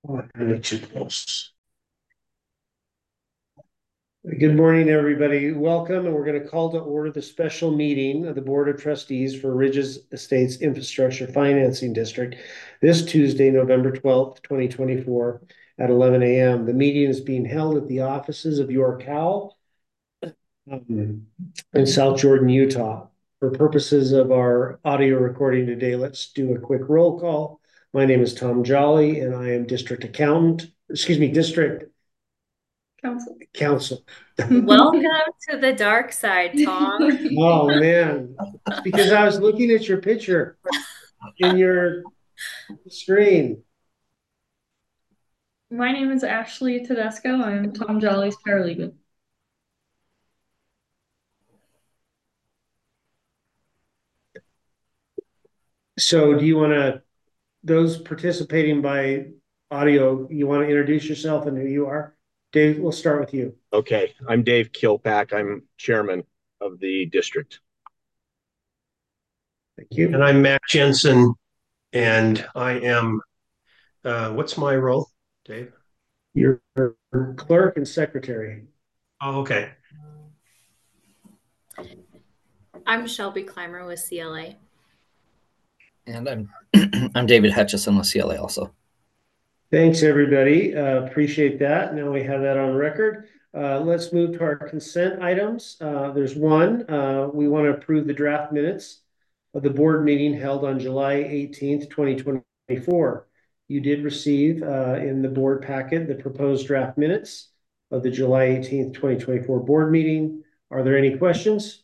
Really too close. Good morning, everybody. Welcome, and we're going to call to order the special meeting of the Board of Trustees for Ridges Estates Infrastructure Financing District this Tuesday, November 12th, 2024 at 11 a.m. The meeting is being held at the offices of York Howell in South Jordan, Utah. For purposes of our audio recording today, let's do a quick roll call. My name is Tom Jolly, and I am District Council. Welcome to the dark side, Tom. Oh man, it's because I was looking at your picture in your screen. My name is Ashley Tedesco. I'm Tom Jolly's paralegal. So do you want to, those participating by audio, you want to introduce yourself and who you are? Dave, we'll start with you. Okay, I'm Dave Kilpack. I'm chairman of the district. Thank you. And I'm Matt Jensen, and I am, what's my role, Dave? You're clerk and secretary. Oh, okay. I'm Shelby Clymer with CLA. And I'm David Hutchison with CLA also. Thanks, everybody. Appreciate that. Now we have that on record. Let's move to our consent items. There's one. We want to approve the draft minutes of the board meeting held on July 18th, 2024. You did receive in the board packet the proposed draft minutes of the July 18th, 2024 board meeting. Are there any questions?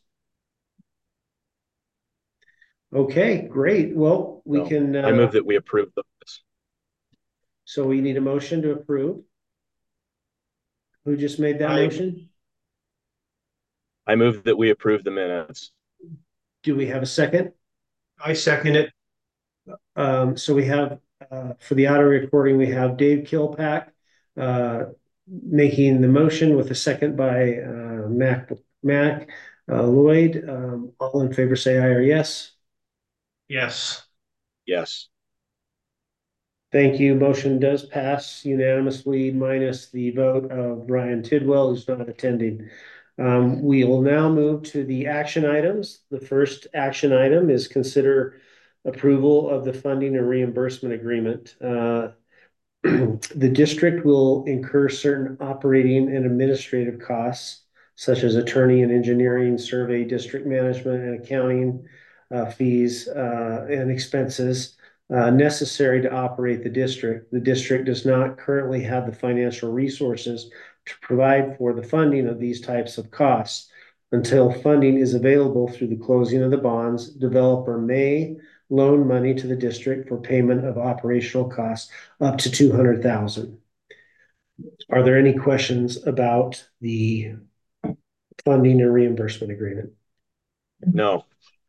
Okay, great. Well, we can. I move that we approve those. So we need a motion to approve. Who just made that motion? I move that we approve the minutes. Do we have a second? I second it. So we have, for the audio recording, we have Dave Kilpack making the motion with a second by Mac Lloyd. All in favor say aye or yes. Yes. Yes. Thank you. Motion does pass unanimously, minus the vote of Ryan Tidwell, who's not attending. We will now move to the action items. The first action item is consider approval of the funding and reimbursement agreement. The district will incur certain operating and administrative costs, such as attorney and engineering, survey, district management, and accounting fees and expenses necessary to operate the district. The district does not currently have the financial resources to provide for the funding of these types of costs. Until funding is available through the closing of the bonds, developer may loan money to the district for payment of operational costs up to $200,000. Are there any questions about the funding and reimbursement agreement? No.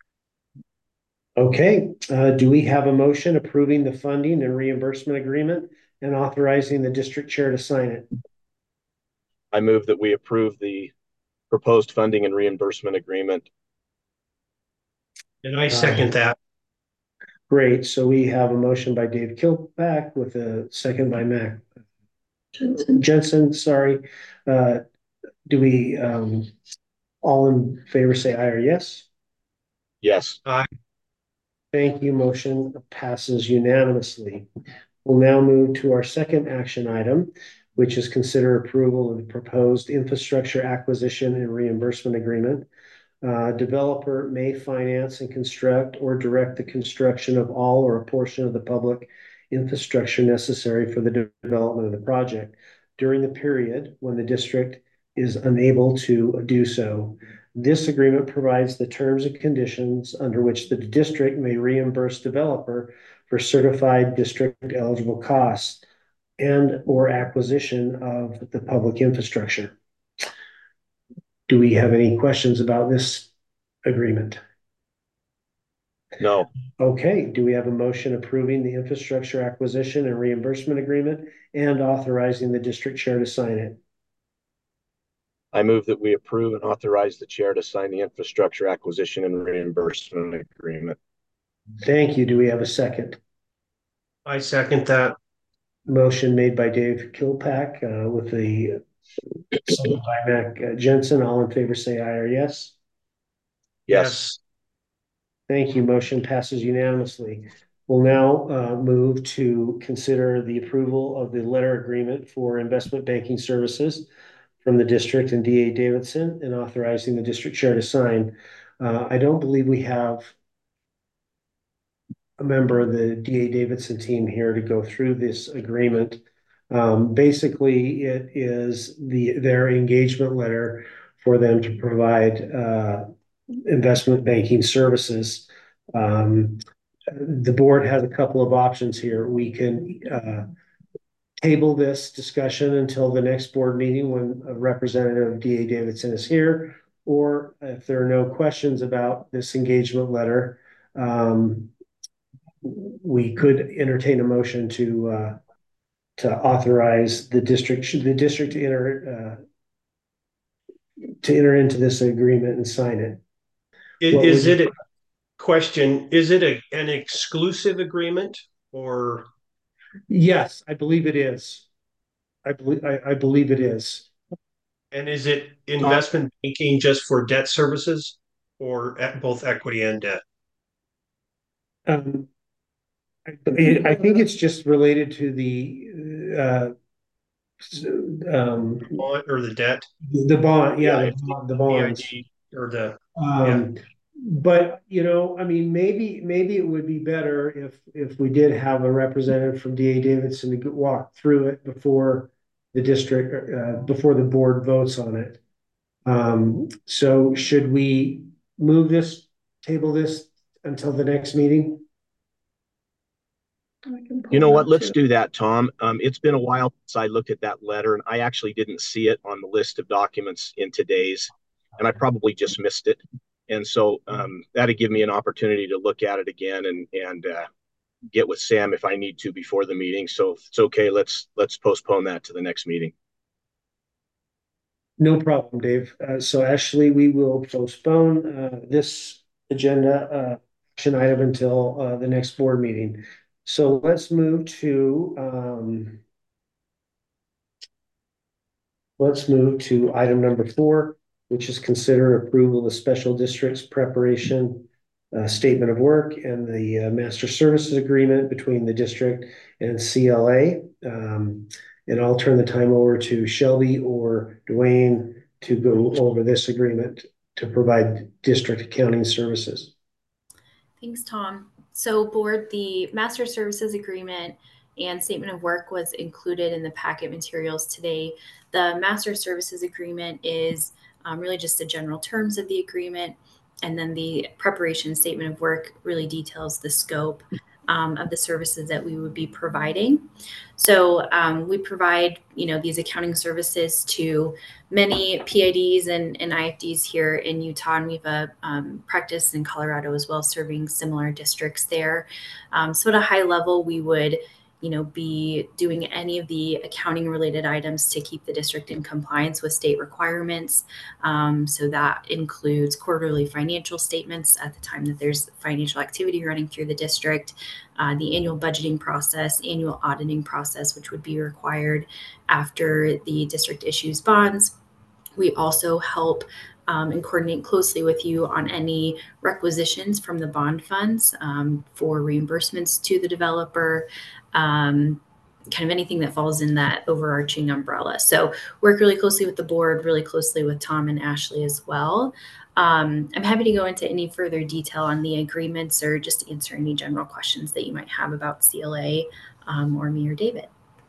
Okay. Do we have a motion approving the funding and reimbursement agreement and authorizing the district chair to sign it? I move that we approve the proposed funding and reimbursement agreement. And I second that. Great. So we have a motion by Dave Kilpack with a second by Mac Jensen. Sorry. Do we all in favor say aye or yes? Yes. Aye. Thank you. Motion passes unanimously. We'll now move to our second action item, which is consider approval of the proposed infrastructure acquisition and reimbursement agreement. Developer may finance and construct or direct the construction of all or a portion of the public infrastructure necessary for the development of the project during the period when the district is unable to do so. This agreement provides the terms and conditions under which the district may reimburse developer for certified district eligible costs and or acquisition of the public infrastructure. Do we have any questions about this agreement? No. Okay. Do we have a motion approving the infrastructure acquisition and reimbursement agreement and authorizing the district chair to sign it? I move that we approve and authorize the chair to sign the infrastructure acquisition and reimbursement agreement. Thank you. Do we have a second? I second that. motion made by Dave Kilpack, with the second by Mac Jensen. All in favor, say aye or yes. Yes. Thank you. Motion passes unanimously. We'll now move to consider the approval of the letter agreement for investment banking services from the district and D.A. Davidson, and authorizing the district chair to sign. I don't believe we have a member of the D.A. Davidson team here to go through this agreement. Basically, it is their engagement letter for them to provide investment banking services. The board has a couple of options here. We can table this discussion until the next board meeting when a representative of D.A. Davidson is here, or if there are no questions about this engagement letter, we could entertain a motion to authorize the district to enter into this agreement and sign it. Is it a question? Is it an exclusive agreement or? Yes, I believe it is. I believe it is. And is it investment banking just for debt services or at both equity and debt? I think it's just related to the Bond or the debt? the bond, Yeah, the bonds. EID or the But I mean, maybe it would be better if we did have a representative from D.A. Davidson to walk through it before the district, before the board votes on it. So should we table this until the next meeting? You know what? Let's do that, Tom. It's been a while since I looked at that letter, and I actually didn't see it on the list of documents in today's, and I probably just missed it. And so that'd give me an opportunity to look at it again and get with Sam if I need to before the meeting. So if it's okay, let's postpone that to the next meeting. No problem, Dave. So Ashley, we will postpone this agenda action item until the next board meeting. So let's move to item number 4, which is consider approval of special districts preparation statement of work and the master services agreement between the district and CLA. And I'll turn the time over to Shelby or Dwayne to go over this agreement to provide district accounting services. Thanks, Tom. So board, the master services agreement and statement of work was included in the packet materials today. The master services agreement is really just the general terms of the agreement. And then the preparation statement of work really details the scope of the services that we would be providing. So we provide, these accounting services to many PIDs and IFDs here in Utah, and we have a practice in Colorado as well, serving similar districts there. So at a high level, we would be doing any of the accounting related items to keep the district in compliance with state requirements. So that includes quarterly financial statements at the time that there's financial activity running through the district, the annual budgeting process, annual auditing process, which would be required after the district issues bonds. We also help and coordinate closely with you on any requisitions from the bond funds for reimbursements to the developer, kind of anything that falls in that overarching umbrella. So work really closely with the board, really closely with Tom and Ashley as well. I'm happy to go into any further detail on the agreements or just answer any general questions that you might have about CLA or me or David.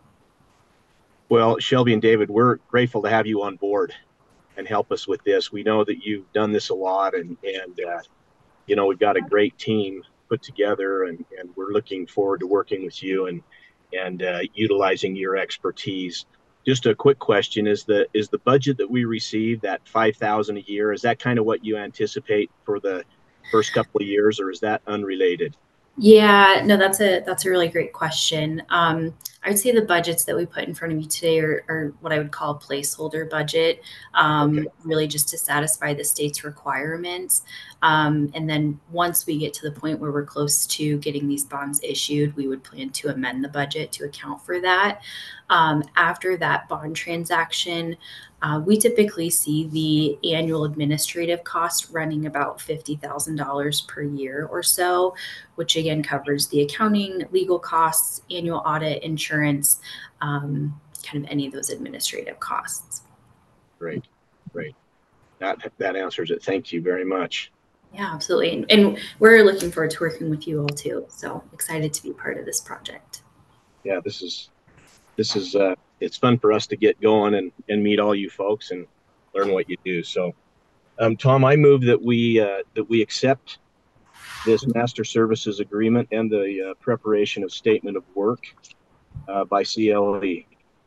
Well, Shelby and David, we're grateful to have you on board and help us with this. We know that you've done this a lot, and we've got a great team put together, and we're looking forward to working with you and utilizing your expertise. Just a quick question: is the budget that we receive, that $5,000 a year, is that kind of what you anticipate for the first couple of years, or is that unrelated? Yeah, no, that's a really great question. I'd say the budgets that we put in front of you today are what I would call a placeholder budget, really just to satisfy the state's requirements. And then once we get to the point where we're close to getting these bonds issued, we would plan to amend the budget to account for that. After that bond transaction, we typically see the annual administrative cost running about $50,000 per year or so, which again covers the accounting, legal costs, annual audit, insurance, kind of any of those administrative costs. Great. That answers it. Thank you very much. Yeah, absolutely. And we're looking forward to working with you all too. So excited to be part of this project. Yeah, this is it's fun for us to get going and meet all you folks and learn what you do. So, Tom, I move that we accept this master services agreement and the preparation of statement of work by CLE.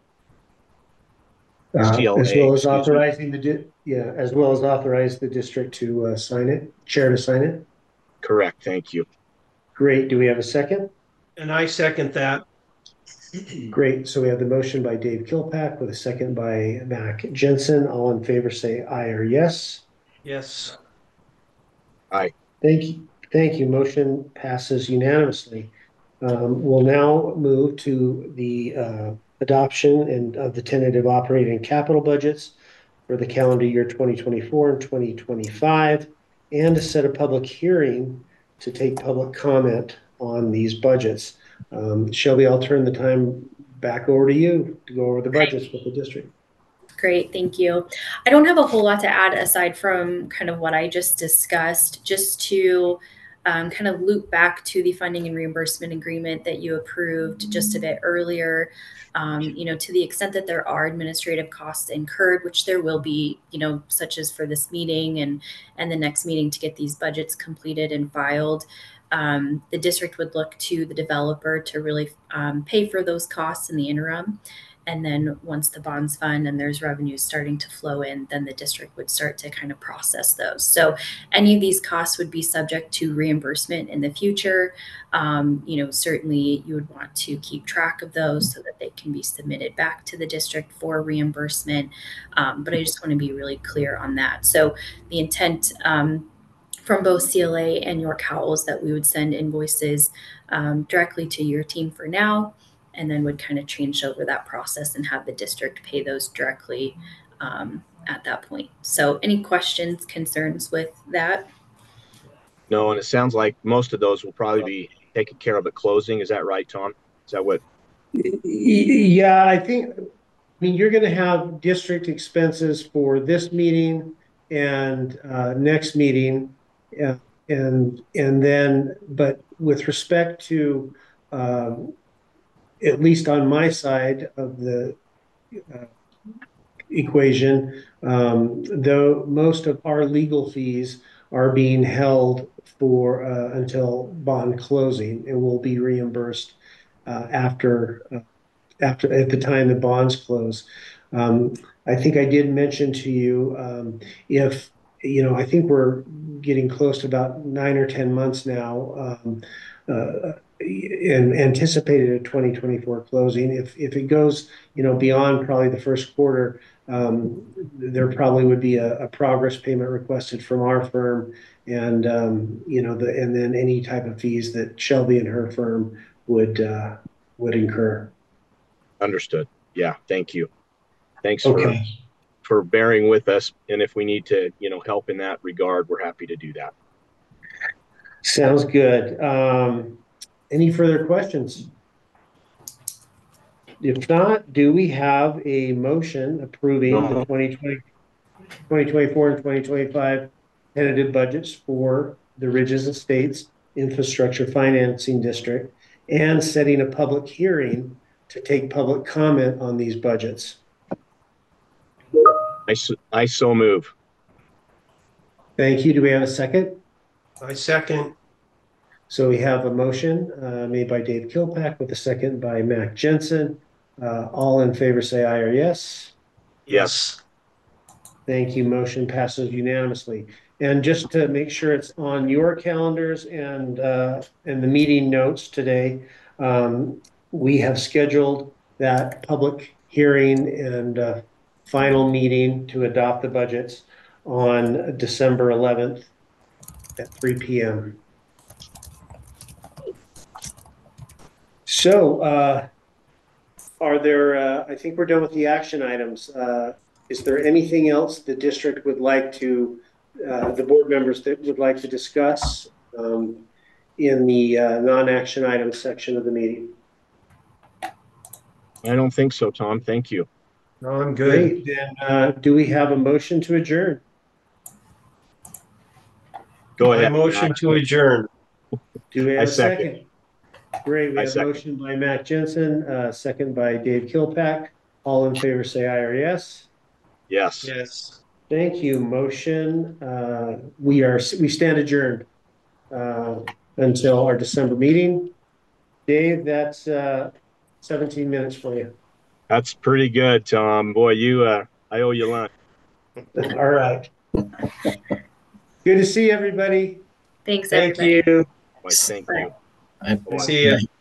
CLA, as well as authorizing as well as authorize the district to sign it, chair to sign it. Correct. Thank you. Great. Do we have a second? And I second that. Great. So we have the motion by Dave Kilpack with a second by Mac Jensen. All in favor say aye or yes. Yes. Aye. Thank you. Thank you. Motion passes unanimously. We'll now move to the adoption and of the tentative operating capital budgets for the calendar year 2024 and 2025, and to set a public hearing to take public comment on these budgets. Shelby, I'll turn the time back over to you to go over the budgets with the district. Great, thank you. I don't have a whole lot to add aside from kind of what I just discussed, just to kind of loop back to the funding and reimbursement agreement that you approved just a bit earlier. To the extent that there are administrative costs incurred, which there will be, such as for this meeting and the next meeting to get these budgets completed and filed, the district would look to the developer to really pay for those costs in the interim. And then once the bonds fund and there's revenues starting to flow in, then the district would start to kind of process those. So any of these costs would be subject to reimbursement in the future. Certainly you would want to keep track of those so that they can be submitted back to the district for reimbursement. But I just want to be really clear on that. So the intent from both CLA and York Howells that we would send invoices directly to your team for now, and then would kind of change over that process and have the district pay those directly at that point. So any questions, concerns with that? No, and it sounds like most of those will probably be taken care of at closing. Is that right, Tom? Is that what? Yeah, I mean, you're going to have district expenses for this meeting and next meeting. And then, but with respect to, at least on my side of the equation, though most of our legal fees are being held for until bond closing and will be reimbursed after at the time the bonds close. I think I did mention to you, if I think we're getting close to about 9 or 10 months now, and anticipated a 2024 closing. If it goes, beyond probably the first quarter, there probably would be a progress payment requested from our firm, and and then any type of fees that Shelby and her firm would incur. Understood. Yeah. Thank you. Thanks for bearing with us. And if we need to, help in that regard, we're happy to do that. Sounds good. Any further questions? If not, do we have a motion approving the 2024 and 2025 tentative budgets for the Ridges Estates Infrastructure Financing District and setting a public hearing to take public comment on these budgets? I so move. Thank you. Do we have a second? I second. So we have a motion made by Dave Kilpack with a second by Mac Jensen. All in favor say aye or yes. Yes. Thank you. Motion passes unanimously. And just to make sure it's on your calendars and the meeting notes today, we have scheduled that public hearing and final meeting to adopt the budgets on December 11th at 3 p.m. So, are there, I think we're done with the action items. Is there anything else the district would like to, the board members that would like to discuss in the non-action items section of the meeting? I don't think so, Tom. Thank you. No, I'm good. Great. Then, do we have a motion to adjourn? Go I ahead. motion Matt. to adjourn. Do we have I a second. second? Great. We I have a second. motion by Matt Jensen, second by Dave Kilpack. All in favor, say aye or yes. Yes. Yes. Thank you. Motion. We stand adjourned until our December meeting. Dave, that's 17 minutes for you. That's pretty good, Tom. Boy, I owe you lunch. All right. Good to see everybody. Thanks, Thank everybody. you. Thank Bye. you. See ya.